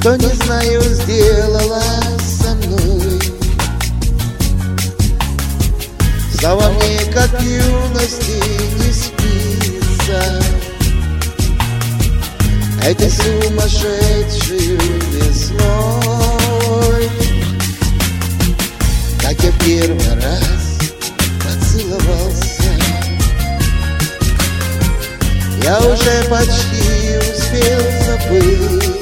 что не знаю, сделала со мной. Снова мне, как в юности, не спится этой сумасшедшей весной. Как я первый раз поцеловался, я уже почти успел забыть.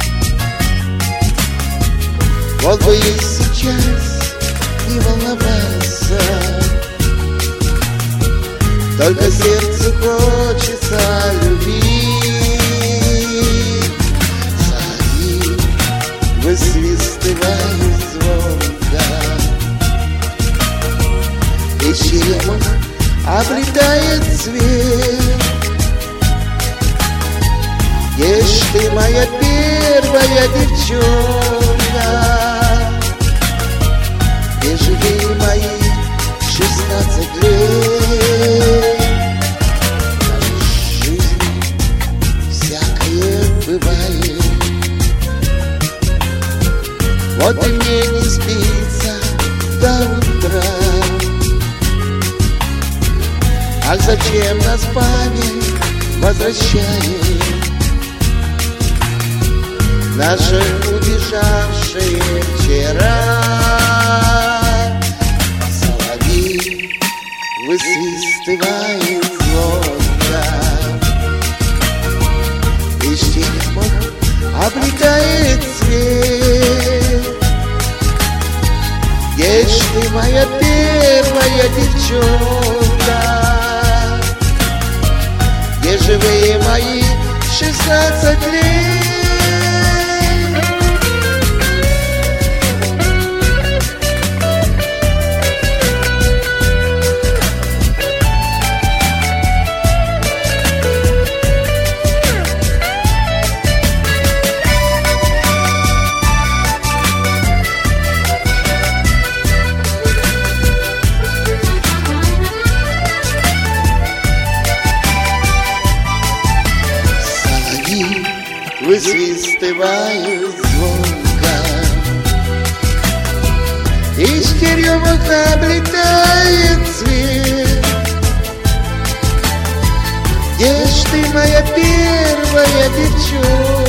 Вот бы и сейчас не волноваться, только сердцу хочется любить. Соловьи высвистывают звонко, и черемух облетает цвет. Ешь ты, моя первая девчонка, где же вы, мои 16 лет? В жизни всякое бывает, вот и мне не спится до утра. А зачем нас память возвращает наши убежавшие вчера? Соловьи высвистывает звонко, и черемух облетает цвет. Где ж ты, моя первая девчонка, где же вы, мои 16 лет? Высвистывают звонко, из черемуха облетает цвет. Где ж ты, моя первая девчонка,